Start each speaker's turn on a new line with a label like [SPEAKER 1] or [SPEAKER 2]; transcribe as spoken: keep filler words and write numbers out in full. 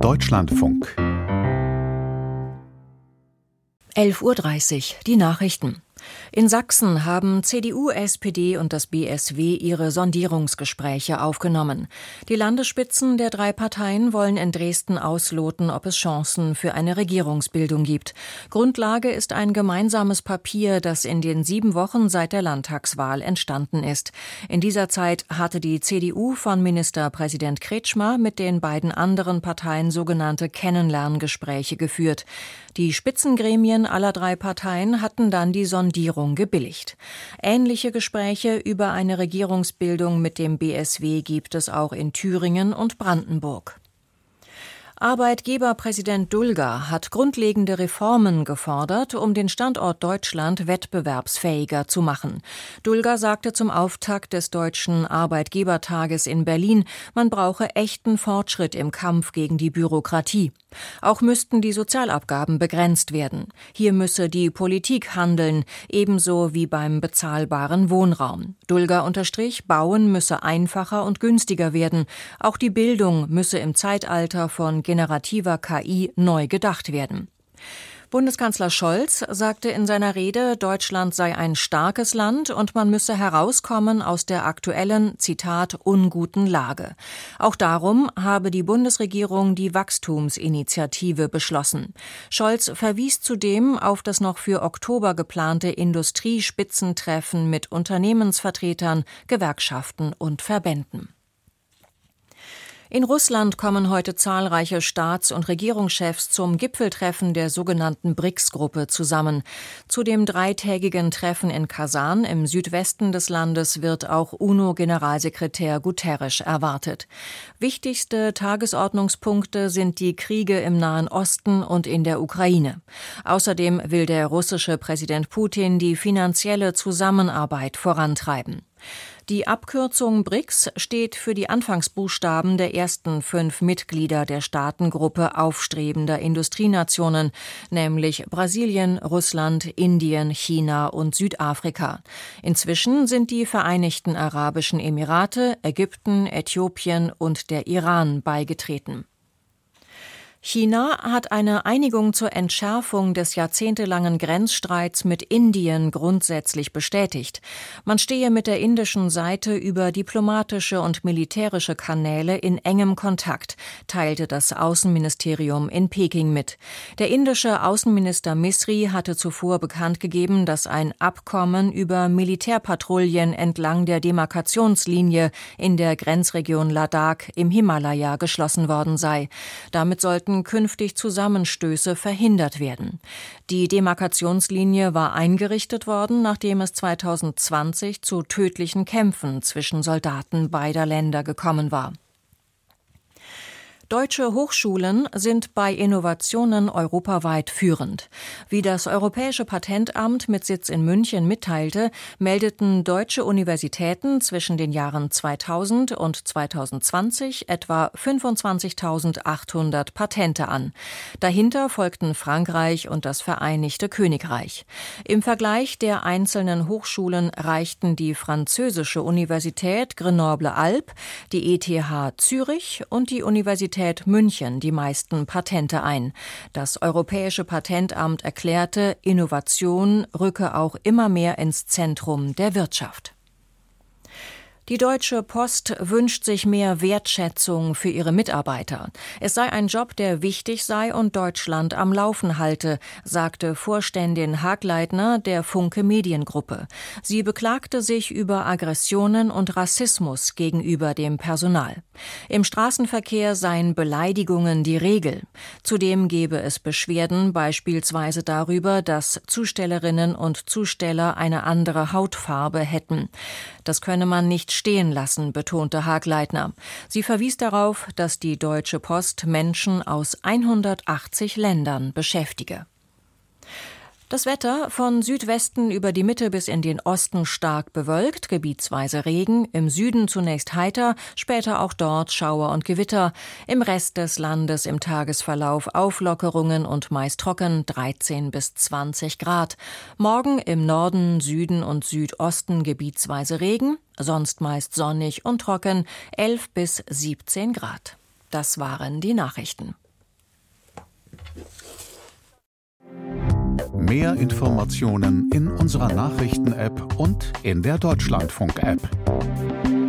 [SPEAKER 1] Deutschlandfunk.
[SPEAKER 2] elf Uhr dreißig, die Nachrichten. In Sachsen haben C D U, S P D und das B S W ihre Sondierungsgespräche aufgenommen. Die Landesspitzen der drei Parteien wollen in Dresden ausloten, ob es Chancen für eine Regierungsbildung gibt. Grundlage ist ein gemeinsames Papier, das in den sieben Wochen seit der Landtagswahl entstanden ist. In dieser Zeit hatte die C D U von Ministerpräsident Kretschmer mit den beiden anderen Parteien sogenannte Kennenlerngespräche geführt. Die Spitzengremien aller drei Parteien hatten dann die Sondierung gebilligt. Ähnliche Gespräche über eine Regierungsbildung mit dem B S W gibt es auch in Thüringen und Brandenburg. Arbeitgeberpräsident Dulger hat grundlegende Reformen gefordert, um den Standort Deutschland wettbewerbsfähiger zu machen. Dulger sagte zum Auftakt des Deutschen Arbeitgebertages in Berlin, man brauche echten Fortschritt im Kampf gegen die Bürokratie. Auch müssten die Sozialabgaben begrenzt werden. Hier müsse die Politik handeln, ebenso wie beim bezahlbaren Wohnraum. Dulger unterstrich, Bauen müsse einfacher und günstiger werden. Auch die Bildung müsse im Zeitalter von generativer K I neu gedacht werden. Bundeskanzler Scholz sagte in seiner Rede, Deutschland sei ein starkes Land und man müsse herauskommen aus der aktuellen, Zitat, unguten Lage. Auch darum habe die Bundesregierung die Wachstumsinitiative beschlossen. Scholz verwies zudem auf das noch für Oktober geplante Industriespitzentreffen mit Unternehmensvertretern, Gewerkschaften und Verbänden. In Russland kommen heute zahlreiche Staats- und Regierungschefs zum Gipfeltreffen der sogenannten B R I C S-Gruppe zusammen. Zu dem dreitägigen Treffen in Kasan im Südwesten des Landes wird auch UNO-Generalsekretär Guterres erwartet. Wichtigste Tagesordnungspunkte sind die Kriege im Nahen Osten und in der Ukraine. Außerdem will der russische Präsident Putin die finanzielle Zusammenarbeit vorantreiben. Die Abkürzung B R I C S steht für die Anfangsbuchstaben der ersten fünf Mitglieder der Staatengruppe aufstrebender Industrienationen, nämlich Brasilien, Russland, Indien, China und Südafrika. Inzwischen sind die Vereinigten Arabischen Emirate, Ägypten, Äthiopien und der Iran beigetreten. China hat eine Einigung zur Entschärfung des jahrzehntelangen Grenzstreits mit Indien grundsätzlich bestätigt. Man stehe mit der indischen Seite über diplomatische und militärische Kanäle in engem Kontakt, teilte das Außenministerium in Peking mit. Der indische Außenminister Misri hatte zuvor bekannt gegeben, dass ein Abkommen über Militärpatrouillen entlang der Demarkationslinie in der Grenzregion Ladakh im Himalaya geschlossen worden sei. Damit sollten künftig Zusammenstöße verhindert werden. Die Demarkationslinie war eingerichtet worden, nachdem es zweitausendzwanzig zu tödlichen Kämpfen zwischen Soldaten beider Länder gekommen war. Deutsche Hochschulen sind bei Innovationen europaweit führend. Wie das Europäische Patentamt mit Sitz in München mitteilte, meldeten deutsche Universitäten zwischen den Jahren zweitausend und zweitausendzwanzig etwa fünfundzwanzigtausendachthundert Patente an. Dahinter folgten Frankreich und das Vereinigte Königreich. Im Vergleich der einzelnen Hochschulen reichten die französische Universität Grenoble-Alpes, die E T H Zürich und die Universität München die meisten Patente ein. Das Europäische Patentamt erklärte, Innovation rücke auch immer mehr ins Zentrum der Wirtschaft. Die Deutsche Post wünscht sich mehr Wertschätzung für ihre Mitarbeiter. Es sei ein Job, der wichtig sei und Deutschland am Laufen halte, sagte Vorständin Hagleitner der Funke Mediengruppe. Sie beklagte sich über Aggressionen und Rassismus gegenüber dem Personal. Im Straßenverkehr seien Beleidigungen die Regel. Zudem gebe es Beschwerden beispielsweise darüber, dass Zustellerinnen und Zusteller eine andere Hautfarbe hätten. Das könne man nicht stehen lassen, betonte Hagleitner. Sie verwies darauf, dass die Deutsche Post Menschen aus hundertachtzig Ländern beschäftige. Das Wetter von Südwesten über die Mitte bis in den Osten stark bewölkt, gebietsweise Regen, im Süden zunächst heiter, später auch dort Schauer und Gewitter, im Rest des Landes im Tagesverlauf Auflockerungen und meist trocken, dreizehn bis zwanzig Grad. Morgen im Norden, Süden und Südosten gebietsweise Regen, sonst meist sonnig und trocken, elf bis siebzehn Grad. Das waren die Nachrichten.
[SPEAKER 1] Mehr Informationen in unserer Nachrichten-App und in der Deutschlandfunk-App.